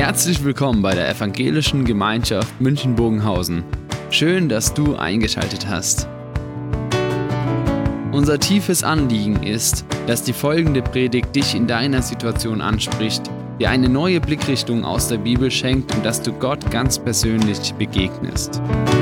Herzlich willkommen bei der Evangelischen Gemeinschaft München-Bogenhausen. Schön, dass du eingeschaltet hast. Unser tiefes Anliegen ist, dass die folgende Predigt dich in deiner Situation anspricht, dir eine neue Blickrichtung aus der Bibel schenkt und dass du Gott ganz persönlich begegnest.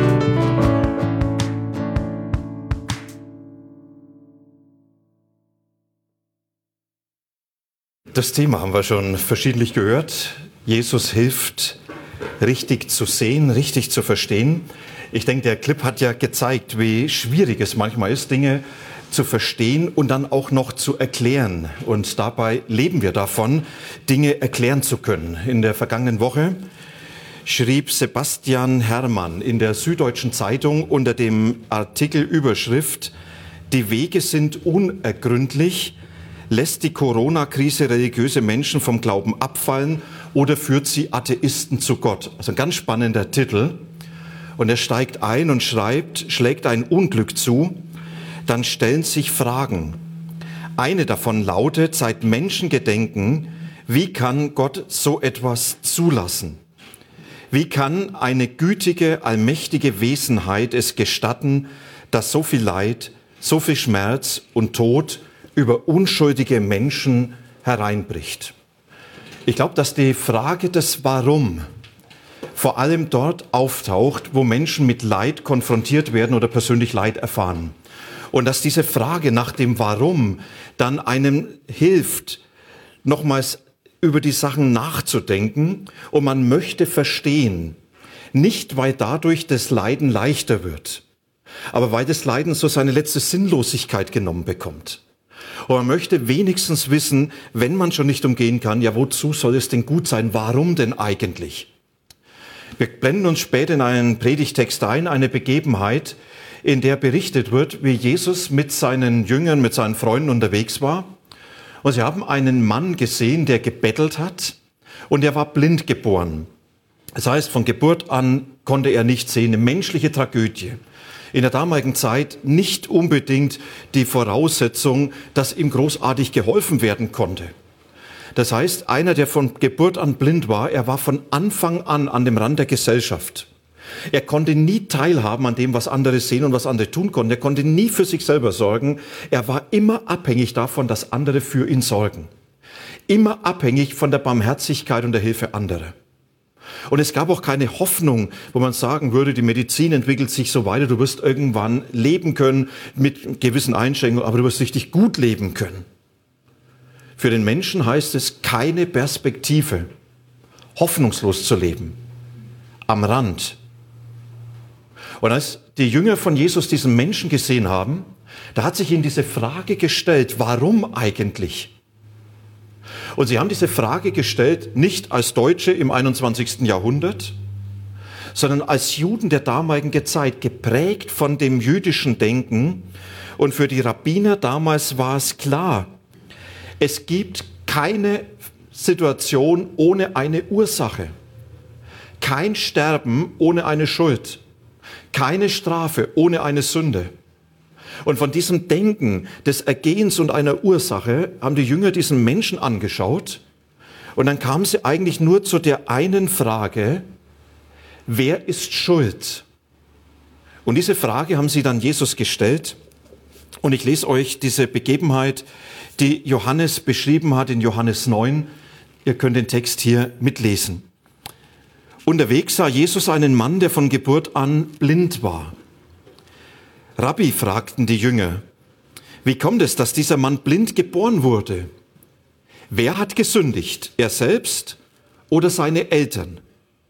Das Thema haben wir schon verschiedentlich gehört. Jesus hilft, richtig zu sehen, richtig zu verstehen. Ich denke, der Clip hat ja gezeigt, wie schwierig es manchmal ist, Dinge zu verstehen und dann auch noch zu erklären. Und dabei leben wir davon, Dinge erklären zu können. In der vergangenen Woche schrieb Sebastian Herrmann in der Süddeutschen Zeitung unter dem Artikel Überschrift: Die Wege sind unergründlich. Lässt die Corona-Krise religiöse Menschen vom Glauben abfallen oder führt sie Atheisten zu Gott? Also ein ganz spannender Titel. Und er steigt ein und schlägt ein Unglück zu. Dann stellen sich Fragen. Eine davon lautet: Seit Menschengedenken, wie kann Gott so etwas zulassen? Wie kann eine gütige, allmächtige Wesenheit es gestatten, dass so viel Leid, so viel Schmerz und Tod über unschuldige Menschen hereinbricht? Ich glaube, dass die Frage des Warum vor allem dort auftaucht, wo Menschen mit Leid konfrontiert werden oder persönlich Leid erfahren. Und dass diese Frage nach dem Warum dann einem hilft, nochmals über die Sachen nachzudenken, und man möchte verstehen, nicht weil dadurch das Leiden leichter wird, aber weil das Leiden so seine letzte Sinnlosigkeit genommen bekommt. Und man möchte wenigstens wissen, wenn man schon nicht umgehen kann, ja, wozu soll es denn gut sein? Warum denn eigentlich? Wir blenden uns später in einen Predigtext ein, eine Begebenheit, in der berichtet wird, wie Jesus mit seinen Jüngern, mit seinen Freunden unterwegs war. Und sie haben einen Mann gesehen, der gebettelt hat, und er war blind geboren. Das heißt, von Geburt an konnte er nicht sehen, eine menschliche Tragödie. In der damaligen Zeit nicht unbedingt die Voraussetzung, dass ihm großartig geholfen werden konnte. Das heißt, einer, der von Geburt an blind war, er war von Anfang an dem Rand der Gesellschaft. Er konnte nie teilhaben an dem, was andere sehen und was andere tun konnten. Er konnte nie für sich selber sorgen. Er war immer abhängig davon, dass andere für ihn sorgen. Immer abhängig von der Barmherzigkeit und der Hilfe anderer. Und es gab auch keine Hoffnung, wo man sagen würde, die Medizin entwickelt sich so weiter, du wirst irgendwann leben können mit gewissen Einschränkungen, aber du wirst richtig gut leben können. Für den Menschen heißt es keine Perspektive, hoffnungslos zu leben, am Rand. Und als die Jünger von Jesus diesen Menschen gesehen haben, da hat sich ihnen diese Frage gestellt: Warum eigentlich? Und sie haben diese Frage gestellt, nicht als Deutsche im 21. Jahrhundert, sondern als Juden der damaligen Zeit, geprägt von dem jüdischen Denken. Und für die Rabbiner damals war es klar, es gibt keine Situation ohne eine Ursache, kein Sterben ohne eine Schuld, keine Strafe ohne eine Sünde. Und von diesem Denken des Ergehens und einer Ursache haben die Jünger diesen Menschen angeschaut, und dann kamen sie eigentlich nur zu der einen Frage: Wer ist schuld? Und diese Frage haben sie dann Jesus gestellt. Und ich lese euch diese Begebenheit, die Johannes beschrieben hat in Johannes 9. Ihr könnt den Text hier mitlesen. Unterwegs sah Jesus einen Mann, der von Geburt an blind war. Rabbi, fragten die Jünger, wie kommt es, dass dieser Mann blind geboren wurde? Wer hat gesündigt, er selbst oder seine Eltern?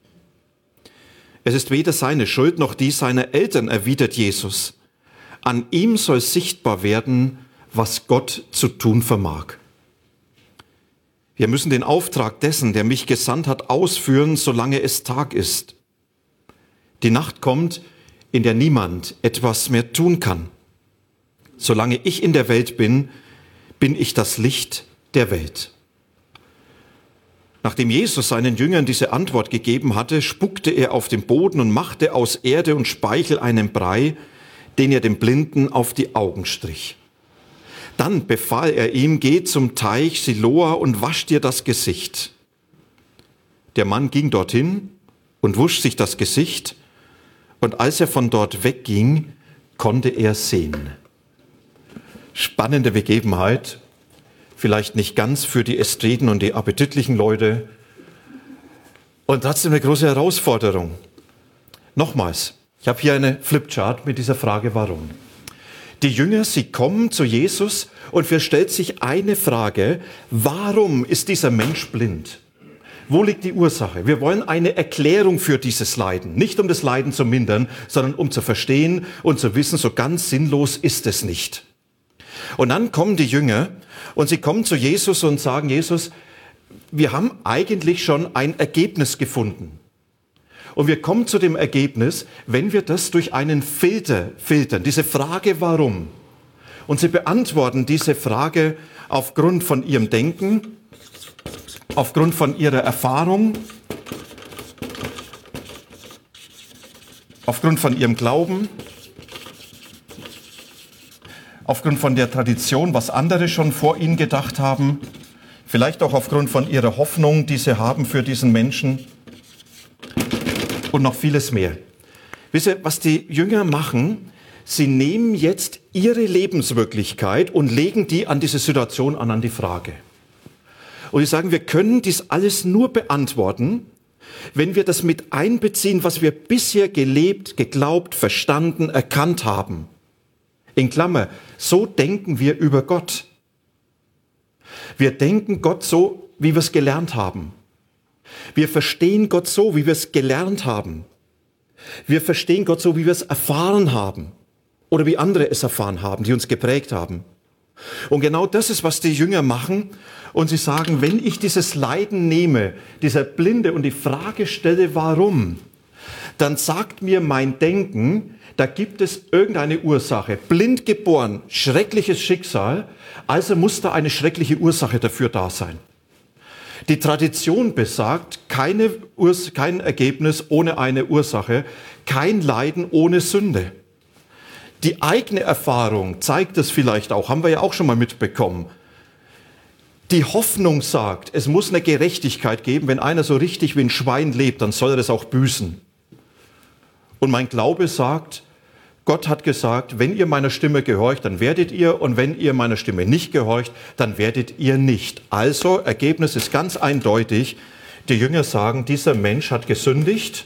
Es ist weder seine Schuld noch die seiner Eltern, erwidert Jesus. An ihm soll sichtbar werden, was Gott zu tun vermag. Wir müssen den Auftrag dessen, der mich gesandt hat, ausführen, solange es Tag ist. Die Nacht kommt, in der niemand etwas mehr tun kann. Solange ich in der Welt bin, bin ich das Licht der Welt. Nachdem Jesus seinen Jüngern diese Antwort gegeben hatte, spuckte er auf den Boden und machte aus Erde und Speichel einen Brei, den er dem Blinden auf die Augen strich. Dann befahl er ihm: Geh zum Teich Siloa und wasch dir das Gesicht. Der Mann ging dorthin und wusch sich das Gesicht, und als er von dort wegging, konnte er sehen. Spannende Begebenheit, vielleicht nicht ganz für die Ästheten und die appetitlichen Leute, und trotzdem eine große Herausforderung. Nochmals, ich habe hier eine Flipchart mit dieser Frage, warum. Die Jünger, sie kommen zu Jesus und für stellt sich eine Frage: Warum ist dieser Mensch blind? Wo liegt die Ursache? Wir wollen eine Erklärung für dieses Leiden. Nicht um das Leiden zu mindern, sondern um zu verstehen und zu wissen, so ganz sinnlos ist es nicht. Und dann kommen die Jünger und sie kommen zu Jesus und sagen: Jesus, wir haben eigentlich schon ein Ergebnis gefunden. Und wir kommen zu dem Ergebnis, wenn wir das durch einen Filter filtern, diese Frage warum. Und sie beantworten diese Frage aufgrund von ihrem Denken, aufgrund von ihrer Erfahrung, aufgrund von ihrem Glauben, aufgrund von der Tradition, was andere schon vor ihnen gedacht haben, vielleicht auch aufgrund von ihrer Hoffnung, die sie haben für diesen Menschen. Und noch vieles mehr. Wisst ihr, was die Jünger machen? Sie nehmen jetzt ihre Lebenswirklichkeit und legen die an diese Situation an die Frage. Und sie sagen, wir können dies alles nur beantworten, wenn wir das mit einbeziehen, was wir bisher gelebt, geglaubt, verstanden, erkannt haben. In Klammer, so denken wir über Gott. Wir denken Gott so, wie wir es gelernt haben. Wir verstehen Gott so, wie wir es gelernt haben. Wir verstehen Gott so, wie wir es erfahren haben. Oder wie andere es erfahren haben, die uns geprägt haben. Und genau das ist, was die Jünger machen. Und sie sagen, wenn ich dieses Leiden nehme, dieser Blinde, und die Frage stelle, warum, dann sagt mir mein Denken, da gibt es irgendeine Ursache. Blind geboren, schreckliches Schicksal, also muss da eine schreckliche Ursache dafür da sein. Die Tradition besagt, kein Ergebnis ohne eine Ursache, kein Leiden ohne Sünde. Die eigene Erfahrung zeigt es vielleicht auch, haben wir ja auch schon mal mitbekommen. Die Hoffnung sagt, es muss eine Gerechtigkeit geben, wenn einer so richtig wie ein Schwein lebt, dann soll er das auch büßen. Und mein Glaube sagt, Gott hat gesagt, wenn ihr meiner Stimme gehorcht, dann werdet ihr, und wenn ihr meiner Stimme nicht gehorcht, dann werdet ihr nicht. Also, Ergebnis ist ganz eindeutig. Die Jünger sagen, dieser Mensch hat gesündigt.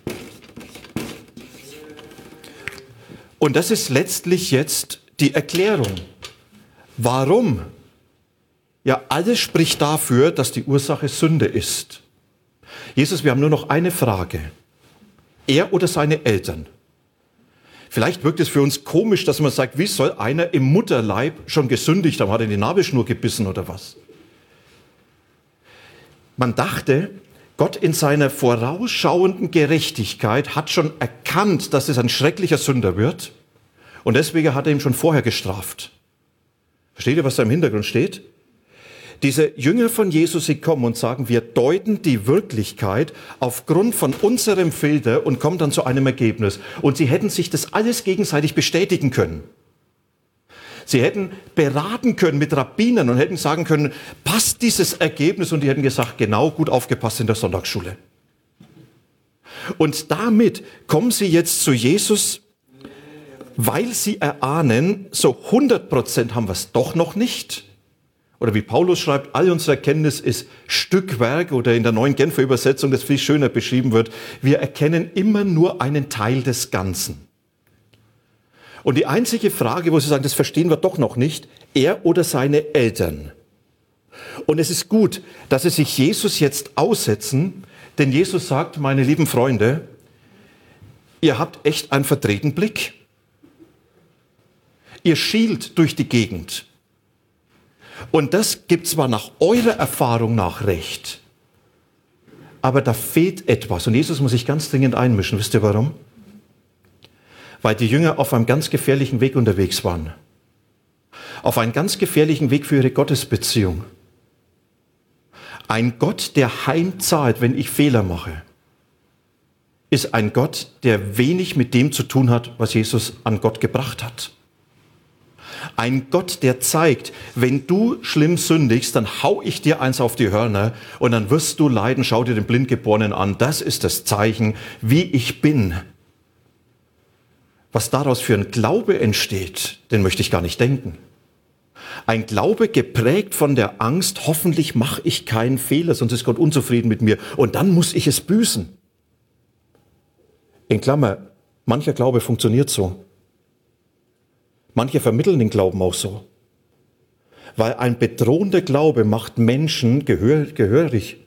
Und das ist letztlich jetzt die Erklärung. Warum? Ja, alles spricht dafür, dass die Ursache Sünde ist. Jesus, wir haben nur noch eine Frage. Er oder seine Eltern? Vielleicht wirkt es für uns komisch, dass man sagt, wie soll einer im Mutterleib schon gesündigt haben? Hat er in die Nabelschnur gebissen oder was? Man dachte, Gott in seiner vorausschauenden Gerechtigkeit hat schon erkannt, dass es ein schrecklicher Sünder wird. Und deswegen hat er ihn schon vorher gestraft. Versteht ihr, was da im Hintergrund steht? Diese Jünger von Jesus, sie kommen und sagen, wir deuten die Wirklichkeit aufgrund von unserem Filter und kommen dann zu einem Ergebnis. Und sie hätten sich das alles gegenseitig bestätigen können. Sie hätten beraten können mit Rabbinern und hätten sagen können, passt dieses Ergebnis? Und die hätten gesagt, genau, gut aufgepasst in der Sonntagsschule. Und damit kommen sie jetzt zu Jesus, weil sie erahnen, so 100% haben wir es doch noch nicht. Oder wie Paulus schreibt, all unsere Erkenntnis ist Stückwerk, oder in der neuen Genfer Übersetzung, das viel schöner beschrieben wird, wir erkennen immer nur einen Teil des Ganzen. Und die einzige Frage, wo sie sagen, das verstehen wir doch noch nicht, er oder seine Eltern. Und es ist gut, dass sie sich Jesus jetzt aussetzen, denn Jesus sagt, meine lieben Freunde, ihr habt echt einen verdrehten Blick. Ihr schielt durch die Gegend. Und das gibt zwar nach eurer Erfahrung nach recht, aber da fehlt etwas. Und Jesus muss sich ganz dringend einmischen. Wisst ihr warum? Weil die Jünger auf einem ganz gefährlichen Weg unterwegs waren. Auf einem ganz gefährlichen Weg für ihre Gottesbeziehung. Ein Gott, der heimzahlt, wenn ich Fehler mache, ist ein Gott, der wenig mit dem zu tun hat, was Jesus an Gott gebracht hat. Ein Gott, der zeigt, wenn du schlimm sündigst, dann hau ich dir eins auf die Hörner und dann wirst du leiden. Schau dir den Blindgeborenen an. Das ist das Zeichen, wie ich bin. Was daraus für ein Glaube entsteht, den möchte ich gar nicht denken. Ein Glaube geprägt von der Angst, hoffentlich mache ich keinen Fehler, sonst ist Gott unzufrieden mit mir und dann muss ich es büßen. In Klammer, mancher Glaube funktioniert so. Manche vermitteln den Glauben auch so. Weil ein bedrohender Glaube macht Menschen gehörig,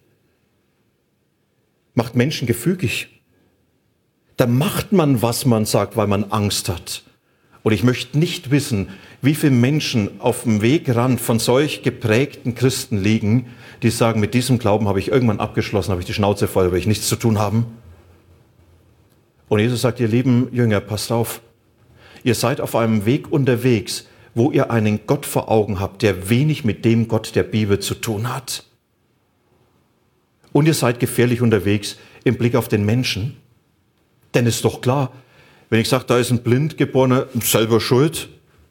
macht Menschen gefügig. Da macht man, was man sagt, weil man Angst hat. Und ich möchte nicht wissen, wie viele Menschen auf dem Wegrand von solch geprägten Christen liegen, die sagen, mit diesem Glauben habe ich irgendwann abgeschlossen, habe ich die Schnauze voll, will ich nichts zu tun haben. Und Jesus sagt, ihr lieben Jünger, passt auf. Ihr seid auf einem Weg unterwegs, wo ihr einen Gott vor Augen habt, der wenig mit dem Gott der Bibel zu tun hat. Und ihr seid gefährlich unterwegs im Blick auf den Menschen. Denn ist doch klar, wenn ich sage, da ist ein Blindgeborener, selber schuld.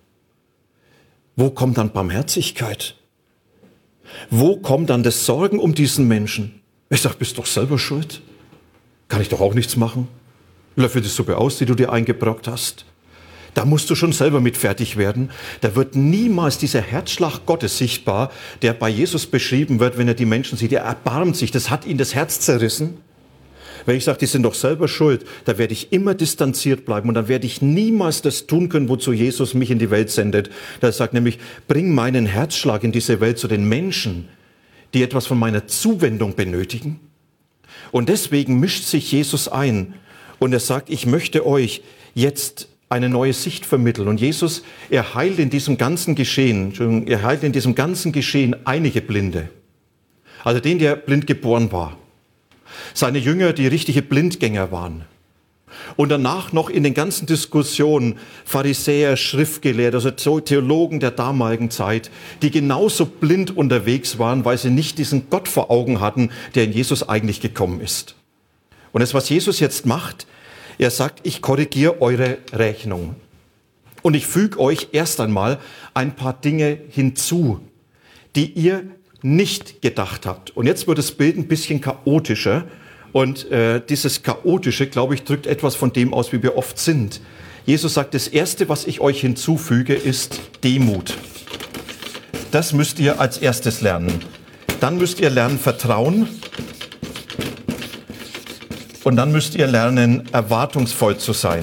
Wo kommt dann Barmherzigkeit? Wo kommt dann das Sorgen um diesen Menschen? Ich sage, bist doch selber schuld. Kann ich doch auch nichts machen. Löffel die Suppe aus, die du dir eingebrockt hast. Da musst du schon selber mit fertig werden. Da wird niemals dieser Herzschlag Gottes sichtbar, der bei Jesus beschrieben wird, wenn er die Menschen sieht. Er erbarmt sich, das hat ihn das Herz zerrissen. Wenn ich sage, die sind doch selber schuld, da werde ich immer distanziert bleiben und dann werde ich niemals das tun können, wozu Jesus mich in die Welt sendet. Er sagt nämlich, bring meinen Herzschlag in diese Welt zu den Menschen, die etwas von meiner Zuwendung benötigen. Und deswegen mischt sich Jesus ein und er sagt, ich möchte euch jetzt eine neue Sicht vermitteln. Und Jesus, er heilt in diesem ganzen Geschehen einige Blinde. Also den, der blind geboren war. Seine Jünger, die richtige Blindgänger waren. Und danach noch in den ganzen Diskussionen Pharisäer, Schriftgelehrte, also Theologen der damaligen Zeit, die genauso blind unterwegs waren, weil sie nicht diesen Gott vor Augen hatten, der in Jesus eigentlich gekommen ist. Und das, was Jesus jetzt macht, er sagt, ich korrigiere eure Rechnung. Und ich füge euch erst einmal ein paar Dinge hinzu, die ihr nicht gedacht habt. Und jetzt wird das Bild ein bisschen chaotischer. Und dieses Chaotische, glaube ich, drückt etwas von dem aus, wie wir oft sind. Jesus sagt, das Erste, was ich euch hinzufüge, ist Demut. Das müsst ihr als erstes lernen. Dann müsst ihr lernen Vertrauen. Und dann müsst ihr lernen, erwartungsvoll zu sein.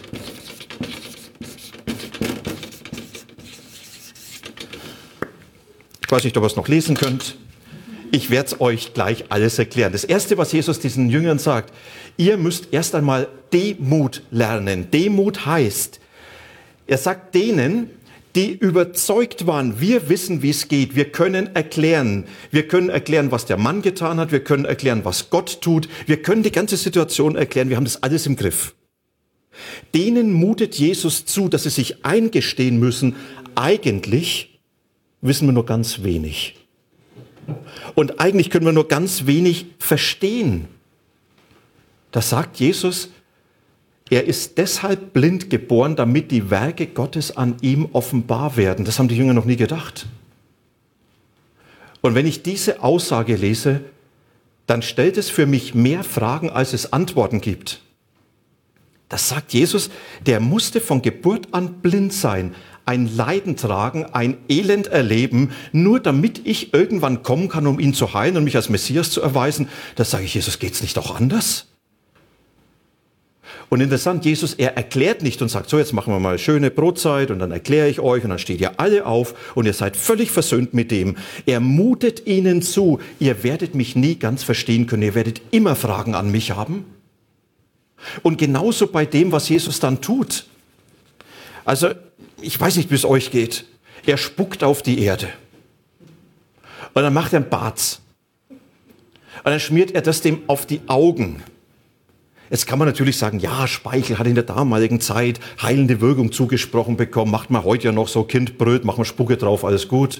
Ich weiß nicht, ob ihr es noch lesen könnt. Ich werde es euch gleich alles erklären. Das Erste, was Jesus diesen Jüngern sagt, ihr müsst erst einmal Demut lernen. Demut heißt, er sagt denen, die überzeugt waren, wir wissen, wie es geht. Wir können erklären, was der Mann getan hat. Wir können erklären, was Gott tut. Wir können die ganze Situation erklären. Wir haben das alles im Griff. Denen mutet Jesus zu, dass sie sich eingestehen müssen, eigentlich wissen wir nur ganz wenig. Und eigentlich können wir nur ganz wenig verstehen. Das sagt Jesus, er ist deshalb blind geboren, damit die Werke Gottes an ihm offenbar werden. Das haben die Jünger noch nie gedacht. Und wenn ich diese Aussage lese, dann stellt es für mich mehr Fragen, als es Antworten gibt. Das sagt Jesus, der musste von Geburt an blind sein, ein Leiden tragen, ein Elend erleben, nur damit ich irgendwann kommen kann, um ihn zu heilen und mich als Messias zu erweisen. Da sage ich, Jesus, geht's nicht auch anders? Und interessant, Jesus, er erklärt nicht und sagt, so, jetzt machen wir mal schöne Brotzeit und dann erkläre ich euch und dann steht ihr alle auf und ihr seid völlig versöhnt mit dem. Er mutet ihnen zu, ihr werdet mich nie ganz verstehen können, ihr werdet immer Fragen an mich haben. Und genauso bei dem, was Jesus dann tut. Also, ich weiß nicht, wie es euch geht. Er spuckt auf die Erde. Und dann macht er einen Barz. Und dann schmiert er das dem auf die Augen. Jetzt kann man natürlich sagen, ja, Speichel hat in der damaligen Zeit heilende Wirkung zugesprochen bekommen. Macht man heute ja noch so, Kind brüllt, macht man Spucke drauf, alles gut.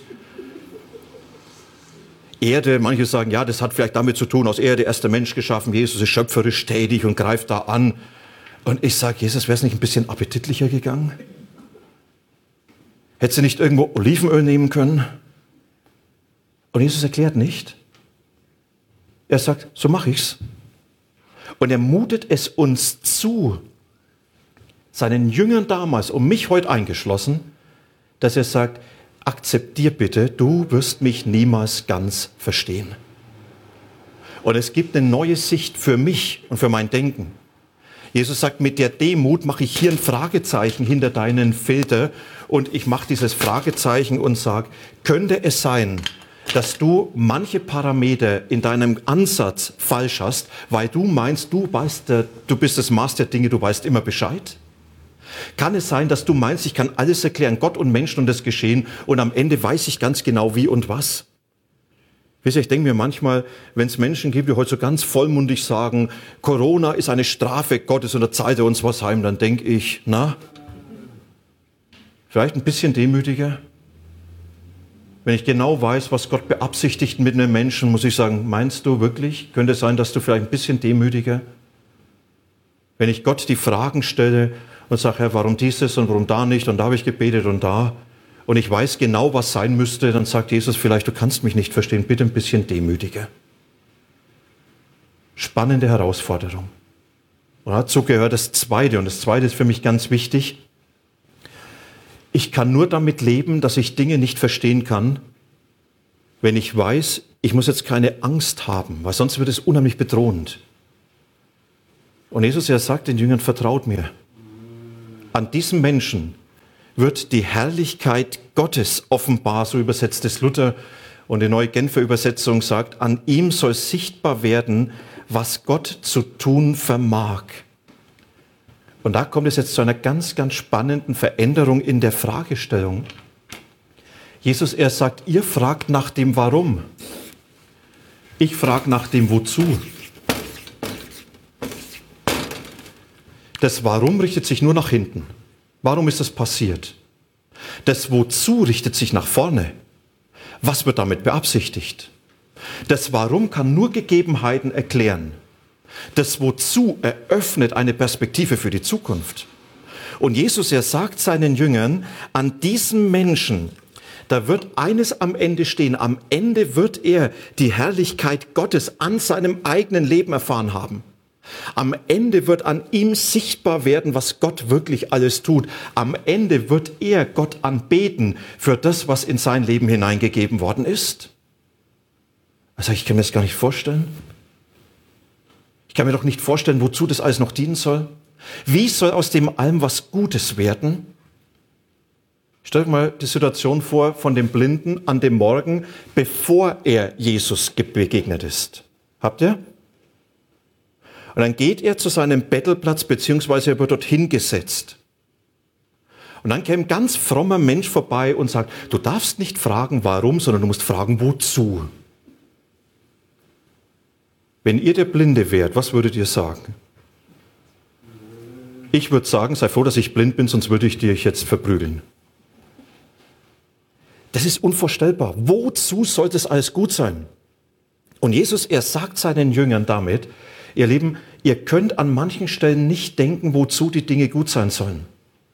Erde, manche sagen, ja, das hat vielleicht damit zu tun, aus Erde erster Mensch geschaffen, Jesus ist schöpferisch tätig und greift da an. Und ich sage, Jesus, wäre es nicht ein bisschen appetitlicher gegangen? Hätte sie nicht irgendwo Olivenöl nehmen können? Und Jesus erklärt nicht. Er sagt, so mache ich's. Und er mutet es uns zu, seinen Jüngern damals und mich heute eingeschlossen, dass er sagt, akzeptier bitte, du wirst mich niemals ganz verstehen. Und es gibt eine neue Sicht für mich und für mein Denken. Jesus sagt, mit der Demut mache ich hier ein Fragezeichen hinter deinen Filter und ich mache dieses Fragezeichen und sage, könnte es sein, dass du manche Parameter in deinem Ansatz falsch hast, weil du meinst, du bist das Maß der Dinge, du weißt immer Bescheid? Kann es sein, dass du meinst, ich kann alles erklären, Gott und Menschen und das Geschehen, und am Ende weiß ich ganz genau wie und was? Wisst ihr, ich denke mir manchmal, wenn es Menschen gibt, die heute so ganz vollmundig sagen, Corona ist eine Strafe Gottes und da zahlt er uns was heim, dann denke ich, na, vielleicht ein bisschen demütiger. Wenn ich genau weiß, was Gott beabsichtigt mit einem Menschen, muss ich sagen, meinst du wirklich? Könnte es sein, dass du vielleicht ein bisschen demütiger? Wenn ich Gott die Fragen stelle und sage, Herr, warum dieses und warum da nicht und da habe ich gebetet und da, und ich weiß genau, was sein müsste, dann sagt Jesus vielleicht, du kannst mich nicht verstehen, bitte ein bisschen demütiger. Spannende Herausforderung. Und dazu gehört das Zweite, und das Zweite ist für mich ganz wichtig. Ich kann nur damit leben, dass ich Dinge nicht verstehen kann, wenn ich weiß, ich muss jetzt keine Angst haben, weil sonst wird es unheimlich bedrohend. Und Jesus, er sagt den Jüngern, vertraut mir. An diesem Menschen wird die Herrlichkeit Gottes offenbar, so übersetzt es Luther, und die Neue Genfer Übersetzung sagt, an ihm soll sichtbar werden, was Gott zu tun vermag. Und da kommt es jetzt zu einer ganz, ganz spannenden Veränderung in der Fragestellung. Jesus, er sagt, ihr fragt nach dem Warum. Ich frage nach dem Wozu. Das Warum richtet sich nur nach hinten. Warum ist das passiert? Das Wozu richtet sich nach vorne. Was wird damit beabsichtigt? Das Warum kann nur Gegebenheiten erklären. Das Wozu eröffnet eine Perspektive für die Zukunft. Und Jesus, er sagt seinen Jüngern, an diesem Menschen, da wird eines am Ende stehen. Am Ende wird er die Herrlichkeit Gottes an seinem eigenen Leben erfahren haben. Am Ende wird an ihm sichtbar werden, was Gott wirklich alles tut. Am Ende wird er Gott anbeten für das, was in sein Leben hineingegeben worden ist. Also ich kann mir das gar nicht vorstellen. Ich kann mir doch nicht vorstellen, wozu das alles noch dienen soll. Wie soll aus dem allem was Gutes werden? Stellt euch mal die Situation vor von dem Blinden an dem Morgen, bevor er Jesus begegnet ist. Habt ihr? Und dann geht er zu seinem Bettelplatz, beziehungsweise er wird dorthin gesetzt. Und dann käme ein ganz frommer Mensch vorbei und sagt, du darfst nicht fragen, warum, sondern du musst fragen, wozu. Wenn ihr der Blinde wärt, was würdet ihr sagen? Ich würde sagen, sei froh, dass ich blind bin, sonst würde ich dich jetzt verprügeln. Das ist unvorstellbar. Wozu sollte es alles gut sein? Und Jesus, er sagt seinen Jüngern damit, ihr Lieben, ihr könnt an manchen Stellen nicht denken, wozu die Dinge gut sein sollen.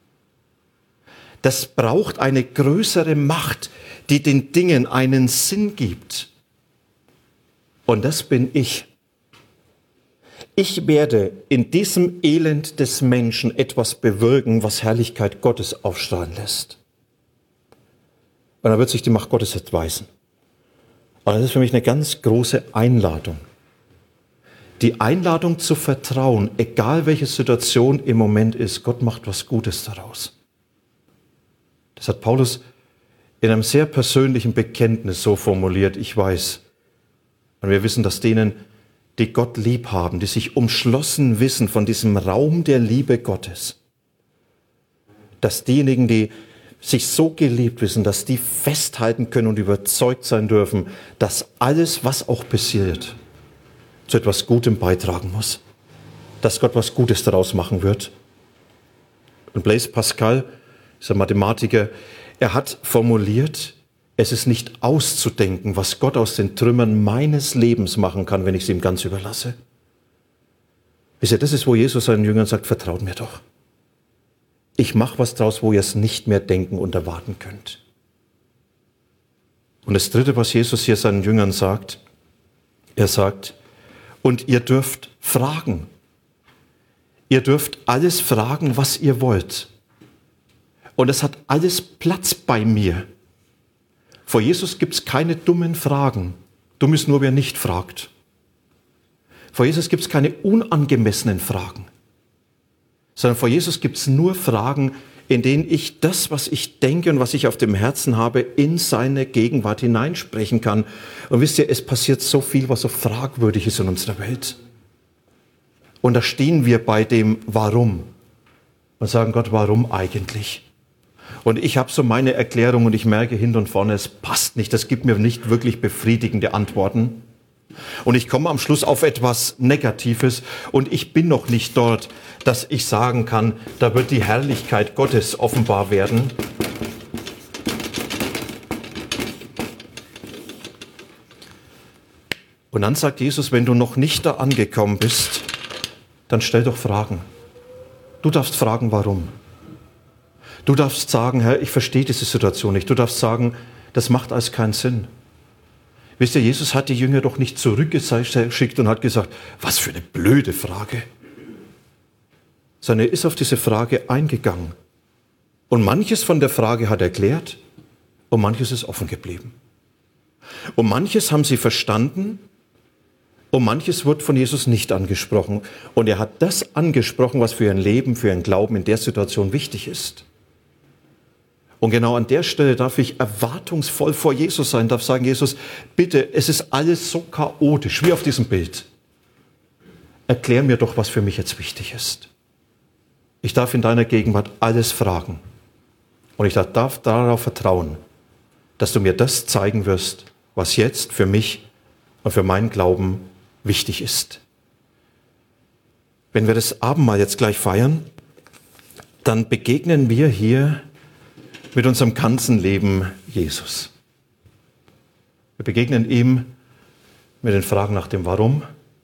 Das braucht eine größere Macht, die den Dingen einen Sinn gibt. Und das bin ich. Ich werde in diesem Elend des Menschen etwas bewirken, was Herrlichkeit Gottes aufstrahlen lässt. Und dann wird sich die Macht Gottes entweisen. Und das ist für mich eine ganz große Einladung. Die Einladung zu vertrauen, egal welche Situation im Moment ist, Gott macht was Gutes daraus. Das hat Paulus in einem sehr persönlichen Bekenntnis so formuliert, ich weiß. Und wir wissen, dass denen, die Gott lieb haben, die sich umschlossen wissen von diesem Raum der Liebe Gottes, dass diejenigen, die sich so geliebt wissen, dass die festhalten können und überzeugt sein dürfen, dass alles, was auch passiert, zu etwas Gutem beitragen muss. Dass Gott was Gutes daraus machen wird. Und Blaise Pascal, dieser Mathematiker, er hat formuliert, es ist nicht auszudenken, was Gott aus den Trümmern meines Lebens machen kann, wenn ich es ihm ganz überlasse. Wisst ihr, das ist, wo Jesus seinen Jüngern sagt, vertraut mir doch. Ich mache was draus, wo ihr es nicht mehr denken und erwarten könnt. Und das Dritte, was Jesus hier seinen Jüngern sagt, er sagt, und ihr dürft fragen. Ihr dürft alles fragen, was ihr wollt. Und es hat alles Platz bei mir. Vor Jesus gibt es keine dummen Fragen. Dumm ist nur, wer nicht fragt. Vor Jesus gibt es keine unangemessenen Fragen. Sondern vor Jesus gibt es nur Fragen, in denen ich das, was ich denke und was ich auf dem Herzen habe, in seine Gegenwart hineinsprechen kann. Und wisst ihr, es passiert so viel, was so fragwürdig ist in unserer Welt. Und da stehen wir bei dem Warum und sagen, Gott, warum eigentlich? Und ich habe so meine Erklärung und ich merke hinten und vorne, es passt nicht, das gibt mir nicht wirklich befriedigende Antworten. Und ich komme am Schluss auf etwas Negatives und ich bin noch nicht dort, dass ich sagen kann, da wird die Herrlichkeit Gottes offenbar werden. Und dann sagt Jesus, wenn du noch nicht da angekommen bist, dann stell doch Fragen. Du darfst fragen, warum. Du darfst sagen, Herr, ich verstehe diese Situation nicht. Du darfst sagen, das macht alles keinen Sinn. Wisst ihr, Jesus hat die Jünger doch nicht zurückgeschickt und hat gesagt, was für eine blöde Frage. Sondern er ist auf diese Frage eingegangen. Und manches von der Frage hat er erklärt und manches ist offen geblieben. Und manches haben sie verstanden und manches wird von Jesus nicht angesprochen. Und er hat das angesprochen, was für ihr Leben, für ihren Glauben in der Situation wichtig ist. Und genau an der Stelle darf ich erwartungsvoll vor Jesus sein, darf sagen, Jesus, bitte, es ist alles so chaotisch, wie auf diesem Bild. Erklär mir doch, was für mich jetzt wichtig ist. Ich darf in deiner Gegenwart alles fragen. Und ich darf darauf vertrauen, dass du mir das zeigen wirst, was jetzt für mich und für meinen Glauben wichtig ist. Wenn wir das Abendmahl jetzt gleich feiern, dann begegnen wir hier mit unserem ganzen Leben Jesus. Wir begegnen ihm mit den Fragen nach dem Warum,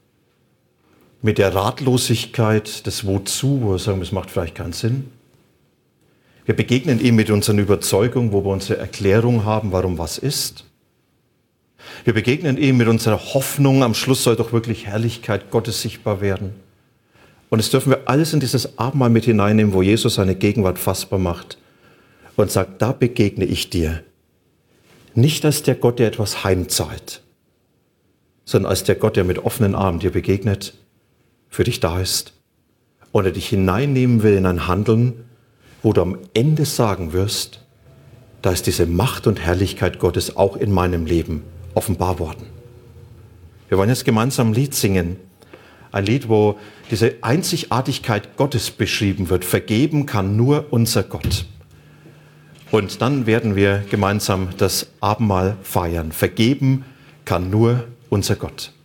mit der Ratlosigkeit des Wozu, wo wir sagen, das macht vielleicht keinen Sinn. Wir begegnen ihm mit unseren Überzeugungen, wo wir unsere Erklärung haben, warum was ist. Wir begegnen ihm mit unserer Hoffnung, am Schluss soll doch wirklich Herrlichkeit Gottes sichtbar werden. Und das dürfen wir alles in dieses Abendmahl mit hineinnehmen, wo Jesus seine Gegenwart fassbar macht und sagt, da begegne ich dir. Nicht als der Gott, der etwas heimzahlt, sondern als der Gott, der mit offenen Armen dir begegnet, für dich da ist und er dich hineinnehmen will in ein Handeln, wo du am Ende sagen wirst, da ist diese Macht und Herrlichkeit Gottes auch in meinem Leben offenbar worden. Wir wollen jetzt gemeinsam ein Lied singen. Ein Lied, wo diese Einzigartigkeit Gottes beschrieben wird. Vergeben kann nur unser Gott. Und dann werden wir gemeinsam das Abendmahl feiern. Vergeben kann nur unser Gott.